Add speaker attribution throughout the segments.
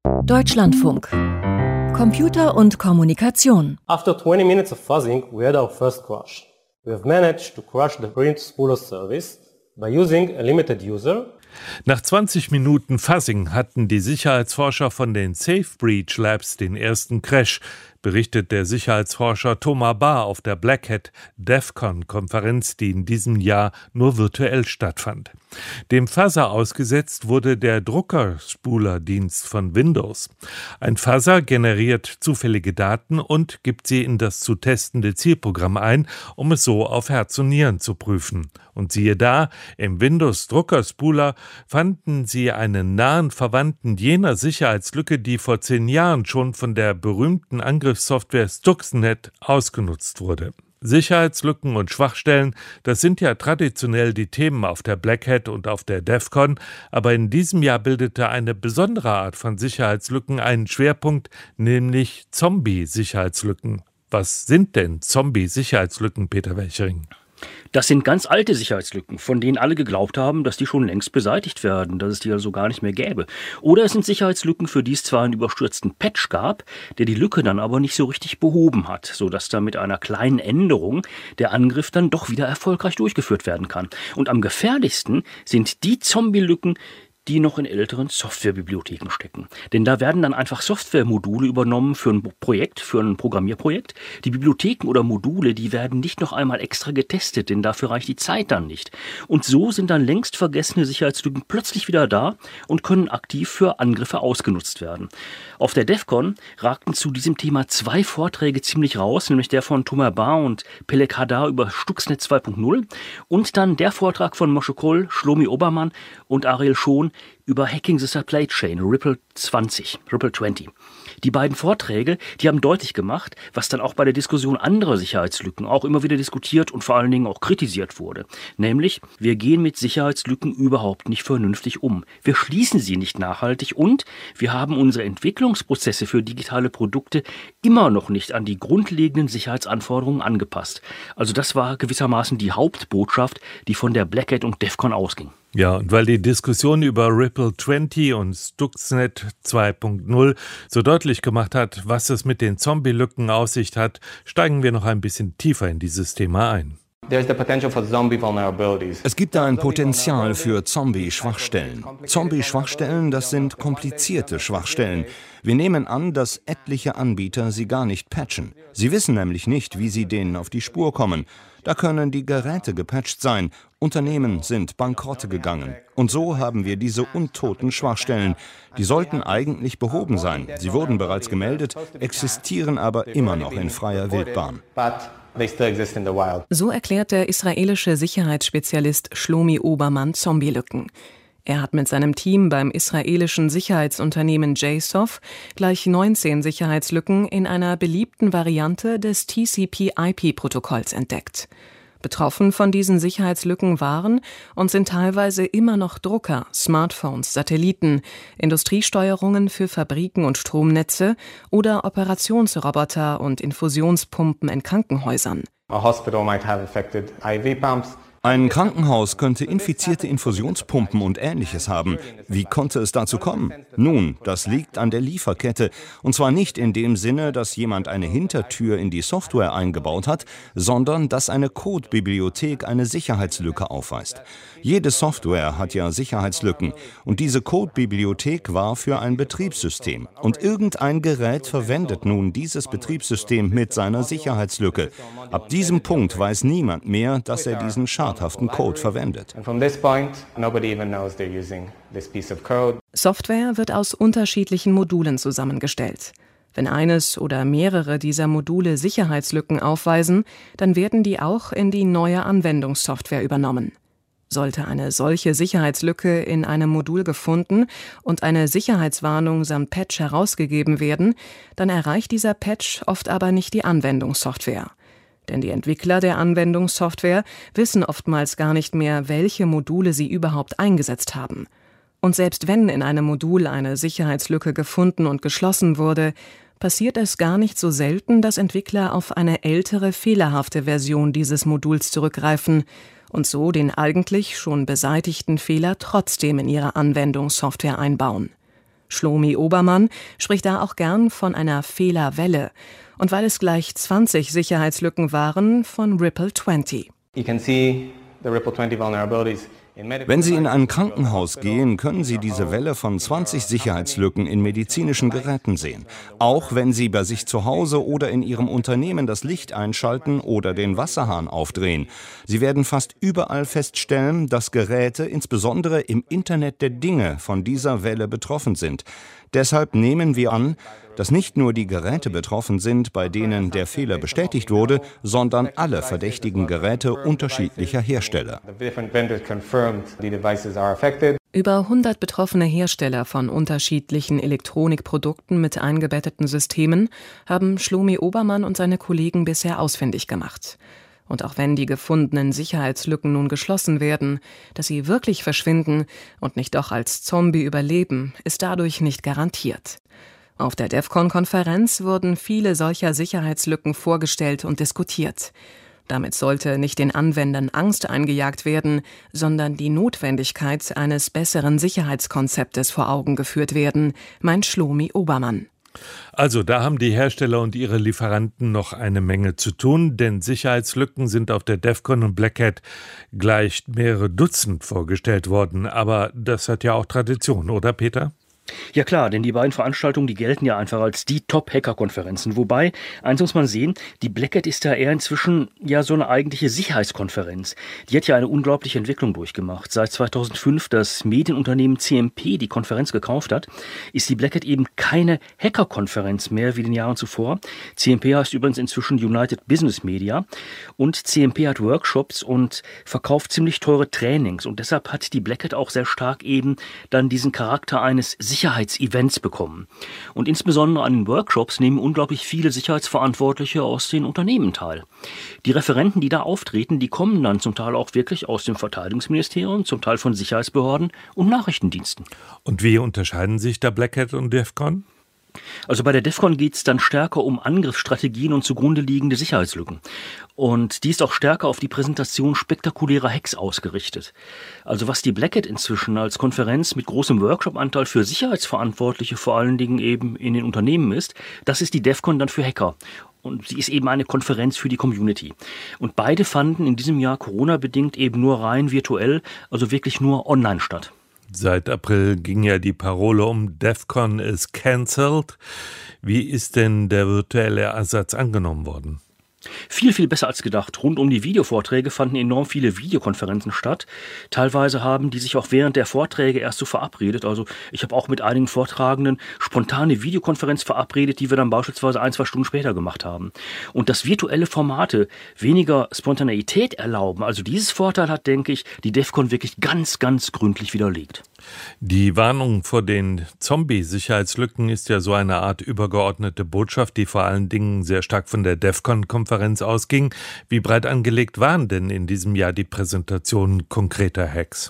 Speaker 1: Deutschlandfunk. Computer und Kommunikation.
Speaker 2: After 20 minutes of fuzzing, we had our first crash. We have managed to crash the print spooler service by using a limited user.
Speaker 3: Nach 20 Minuten Fuzzing hatten die Sicherheitsforscher von den Safe Breach Labs den ersten Crash, berichtet der Sicherheitsforscher Thomas Barr auf der Black Hat DEF-CON-Konferenz, die in diesem Jahr nur virtuell stattfand. Dem Fuzzer ausgesetzt wurde der Druckerspulerdienst von Windows. Ein Fuzzer generiert zufällige Daten und gibt sie in das zu testende Zielprogramm ein, um es so auf Herz und Nieren zu prüfen. Und siehe da, im Windows-Druckerspuler fanden sie einen nahen Verwandten jener Sicherheitslücke, die vor 10 Jahren schon von der berühmten Angriffssoftware Stuxnet ausgenutzt wurde. Sicherheitslücken und Schwachstellen, das sind ja traditionell die Themen auf der Black Hat und auf der DEF-CON, aber in diesem Jahr bildete eine besondere Art von Sicherheitslücken einen Schwerpunkt, nämlich Zombie-Sicherheitslücken. Was sind denn Zombie-Sicherheitslücken, Peter Welchering?
Speaker 4: Das sind ganz alte Sicherheitslücken, von denen alle geglaubt haben, dass die schon längst beseitigt werden, dass es die also gar nicht mehr gäbe. Oder es sind Sicherheitslücken, für die es zwar einen überstürzten Patch gab, der die Lücke dann aber nicht so richtig behoben hat, sodass da mit einer kleinen Änderung der Angriff dann doch wieder erfolgreich durchgeführt werden kann. Und am gefährlichsten sind die Zombie-Lücken, die noch in älteren Softwarebibliotheken stecken. Denn da werden dann einfach Softwaremodule übernommen für ein Projekt, für ein Programmierprojekt. Die Bibliotheken oder Module, die werden nicht noch einmal extra getestet, denn dafür reicht die Zeit dann nicht. Und so sind dann längst vergessene Sicherheitslücken plötzlich wieder da und können aktiv für Angriffe ausgenutzt werden. Auf der DEF-CON ragten zu diesem Thema 2 Vorträge ziemlich raus, nämlich der von Thomas Barr und Pelek Hadar über Stuxnet 2.0 und dann der Vortrag von Moshe Kohl, Shlomi Obermann und Ariel Schon über Hacking the Supply Chain, Ripple 20. Die beiden Vorträge, die haben deutlich gemacht, was dann auch bei der Diskussion anderer Sicherheitslücken auch immer wieder diskutiert und vor allen Dingen auch kritisiert wurde. Nämlich, wir gehen mit Sicherheitslücken überhaupt nicht vernünftig um. Wir schließen sie nicht nachhaltig und wir haben unsere Entwicklungsprozesse für digitale Produkte immer noch nicht an die grundlegenden Sicherheitsanforderungen angepasst. Also das war gewissermaßen die Hauptbotschaft, die von der Black Hat und DEF-CON ausging.
Speaker 3: Ja, und weil die Diskussion über Ripple 20 und Stuxnet 2.0 so deutlich gemacht hat, was es mit den Zombie-Lücken auf sich hat, steigen wir noch ein bisschen tiefer in dieses Thema ein.
Speaker 5: Es gibt da ein Potenzial für Zombie-Schwachstellen. Zombie-Schwachstellen, das sind komplizierte Schwachstellen. Wir nehmen an, dass etliche Anbieter sie gar nicht patchen. Sie wissen nämlich nicht, wie sie denen auf die Spur kommen. Da können die Geräte gepatcht sein. Unternehmen sind bankrott gegangen. Und so haben wir diese untoten Schwachstellen. Die sollten eigentlich behoben sein. Sie wurden bereits gemeldet, existieren aber immer noch in freier Wildbahn.
Speaker 1: So erklärt der israelische Sicherheitsspezialist Shlomi Obermann Zombie-Lücken. Er hat mit seinem Team beim israelischen Sicherheitsunternehmen JSOF gleich 19 Sicherheitslücken in einer beliebten Variante des TCP/IP-Protokolls entdeckt. Betroffen von diesen Sicherheitslücken waren und sind teilweise immer noch Drucker, Smartphones, Satelliten, Industriesteuerungen für Fabriken und Stromnetze oder Operationsroboter und Infusionspumpen in Krankenhäusern.
Speaker 5: Ein Krankenhaus könnte infizierte Infusionspumpen und Ähnliches haben. Wie konnte es dazu kommen? Nun, das liegt an der Lieferkette. Und zwar nicht in dem Sinne, dass jemand eine Hintertür in die Software eingebaut hat, sondern dass eine Codebibliothek eine Sicherheitslücke aufweist. Jede Software hat ja Sicherheitslücken. Und diese Codebibliothek war für ein Betriebssystem. Und irgendein Gerät verwendet nun dieses Betriebssystem mit seiner Sicherheitslücke. Ab diesem Punkt weiß niemand mehr, dass er diesen schadhaften Code verwendet.
Speaker 1: Software wird aus unterschiedlichen Modulen zusammengestellt. Wenn eines oder mehrere dieser Module Sicherheitslücken aufweisen, dann werden die auch in die neue Anwendungssoftware übernommen. Sollte eine solche Sicherheitslücke in einem Modul gefunden und eine Sicherheitswarnung samt Patch herausgegeben werden, dann erreicht dieser Patch oft aber nicht die Anwendungssoftware. Denn die Entwickler der Anwendungssoftware wissen oftmals gar nicht mehr, welche Module sie überhaupt eingesetzt haben. Und selbst wenn in einem Modul eine Sicherheitslücke gefunden und geschlossen wurde, passiert es gar nicht so selten, dass Entwickler auf eine ältere, fehlerhafte Version dieses Moduls zurückgreifen und so den eigentlich schon beseitigten Fehler trotzdem in ihre Anwendungssoftware einbauen. Shlomi Obermann spricht da auch gern von einer Fehlerwelle. Und weil es gleich 20 Sicherheitslücken waren, von Ripple 20.
Speaker 5: You can see the Ripple 20 vulnerabilities. Wenn Sie in ein Krankenhaus gehen, können Sie diese Welle von 20 Sicherheitslücken in medizinischen Geräten sehen. Auch wenn Sie bei sich zu Hause oder in Ihrem Unternehmen das Licht einschalten oder den Wasserhahn aufdrehen. Sie werden fast überall feststellen, dass Geräte, insbesondere im Internet der Dinge, von dieser Welle betroffen sind. Deshalb nehmen wir an, dass nicht nur die Geräte betroffen sind, bei denen der Fehler bestätigt wurde, sondern alle verdächtigen Geräte unterschiedlicher Hersteller.
Speaker 1: Über 100 betroffene Hersteller von unterschiedlichen Elektronikprodukten mit eingebetteten Systemen haben Shlomi Obermann und seine Kollegen bisher ausfindig gemacht. Und auch wenn die gefundenen Sicherheitslücken nun geschlossen werden, dass sie wirklich verschwinden und nicht doch als Zombie überleben, ist dadurch nicht garantiert. Auf der DEFCON-Konferenz wurden viele solcher Sicherheitslücken vorgestellt und diskutiert. Damit sollte nicht den Anwendern Angst eingejagt werden, sondern die Notwendigkeit eines besseren Sicherheitskonzeptes vor Augen geführt werden, meint Shlomi Obermann.
Speaker 3: Also da haben die Hersteller und ihre Lieferanten noch eine Menge zu tun, denn Sicherheitslücken sind auf der DEFCON und Black Hat gleich mehrere Dutzend vorgestellt worden. Aber das hat ja auch Tradition, oder Peter?
Speaker 4: Ja klar, denn die beiden Veranstaltungen, die gelten ja einfach als die Top-Hacker-Konferenzen. Wobei, eins muss man sehen, die Black Hat ist da eher inzwischen ja so eine eigentliche Sicherheitskonferenz. Die hat ja eine unglaubliche Entwicklung durchgemacht. Seit 2005 das Medienunternehmen CMP die Konferenz gekauft hat, ist die Black Hat eben keine Hacker-Konferenz mehr wie in den Jahren zuvor. CMP heißt übrigens inzwischen United Business Media und CMP hat Workshops und verkauft ziemlich teure Trainings und deshalb hat die Black Hat auch sehr stark eben dann diesen Charakter eines Sicherheitsevents bekommen. Und insbesondere an den Workshops nehmen unglaublich viele Sicherheitsverantwortliche aus den Unternehmen teil. Die Referenten, die da auftreten, die kommen dann zum Teil auch wirklich aus dem Verteidigungsministerium, zum Teil von Sicherheitsbehörden und Nachrichtendiensten.
Speaker 3: Und wie unterscheiden sich da Black Hat und DEFCON?
Speaker 4: Also bei der DEFCON geht es dann stärker um Angriffsstrategien und zugrunde liegende Sicherheitslücken. Und die ist auch stärker auf die Präsentation spektakulärer Hacks ausgerichtet. Also was die Black Hat inzwischen als Konferenz mit großem Workshop-Anteil für Sicherheitsverantwortliche vor allen Dingen eben in den Unternehmen ist, das ist die DEFCON dann für Hacker. Und sie ist eben eine Konferenz für die Community. Und beide fanden in diesem Jahr Corona-bedingt eben nur rein virtuell, also wirklich nur online statt.
Speaker 3: Seit April ging ja die Parole um DEFCON is cancelled. Wie ist denn der virtuelle Ersatz angenommen worden?
Speaker 4: Viel, viel besser als gedacht. Rund um die Videovorträge fanden enorm viele Videokonferenzen statt. Teilweise haben die sich auch während der Vorträge erst so verabredet. Also ich habe auch mit einigen Vortragenden spontane Videokonferenz verabredet, die wir dann beispielsweise 1-2 Stunden später gemacht haben. Und dass virtuelle Formate weniger Spontaneität erlauben, also dieses Vorteil hat, denke ich, die DEFCON wirklich ganz, ganz gründlich widerlegt.
Speaker 3: Die Warnung vor den Zombie-Sicherheitslücken ist ja so eine Art übergeordnete Botschaft, die vor allen Dingen sehr stark von der DEFCON-Konferenz ausging. Wie breit angelegt waren denn in diesem Jahr die Präsentationen konkreter Hacks?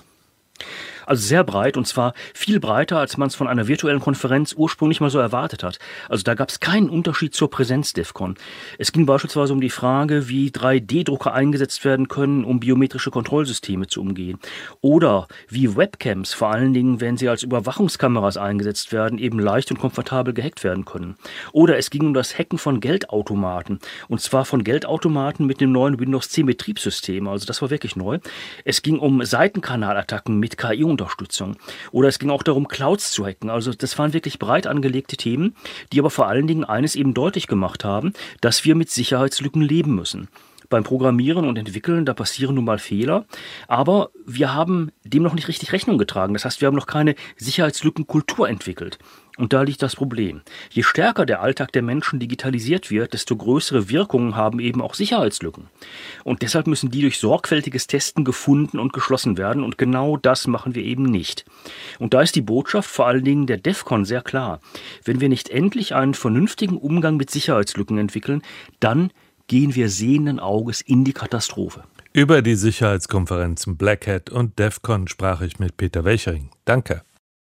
Speaker 4: Also sehr breit, und zwar viel breiter, als man es von einer virtuellen Konferenz ursprünglich mal so erwartet hat. Also da gab es keinen Unterschied zur Präsenz-DEFCON. Es ging beispielsweise um die Frage, wie 3D-Drucker eingesetzt werden können, um biometrische Kontrollsysteme zu umgehen. Oder wie Webcams, vor allen Dingen, wenn sie als Überwachungskameras eingesetzt werden, eben leicht und komfortabel gehackt werden können. Oder es ging um das Hacken von Geldautomaten. Und zwar von Geldautomaten mit dem neuen Windows 10 Betriebssystem. Also das war wirklich neu. Es ging um Seitenkanalattacken mit KI-Unterstützung. Oder es ging auch darum, Clouds zu hacken. Also das waren wirklich breit angelegte Themen, die aber vor allen Dingen eines eben deutlich gemacht haben, dass wir mit Sicherheitslücken leben müssen. Beim Programmieren und Entwickeln, da passieren nun mal Fehler, aber wir haben dem noch nicht richtig Rechnung getragen. Das heißt, wir haben noch keine Sicherheitslückenkultur entwickelt. Und da liegt das Problem. Je stärker der Alltag der Menschen digitalisiert wird, desto größere Wirkungen haben eben auch Sicherheitslücken. Und deshalb müssen die durch sorgfältiges Testen gefunden und geschlossen werden. Und genau das machen wir eben nicht. Und da ist die Botschaft vor allen Dingen der DEFCON sehr klar. Wenn wir nicht endlich einen vernünftigen Umgang mit Sicherheitslücken entwickeln, dann gehen wir sehenden Auges in die Katastrophe.
Speaker 3: Über die Sicherheitskonferenzen Black Hat und DEFCON sprach ich mit Peter Welchering. Danke.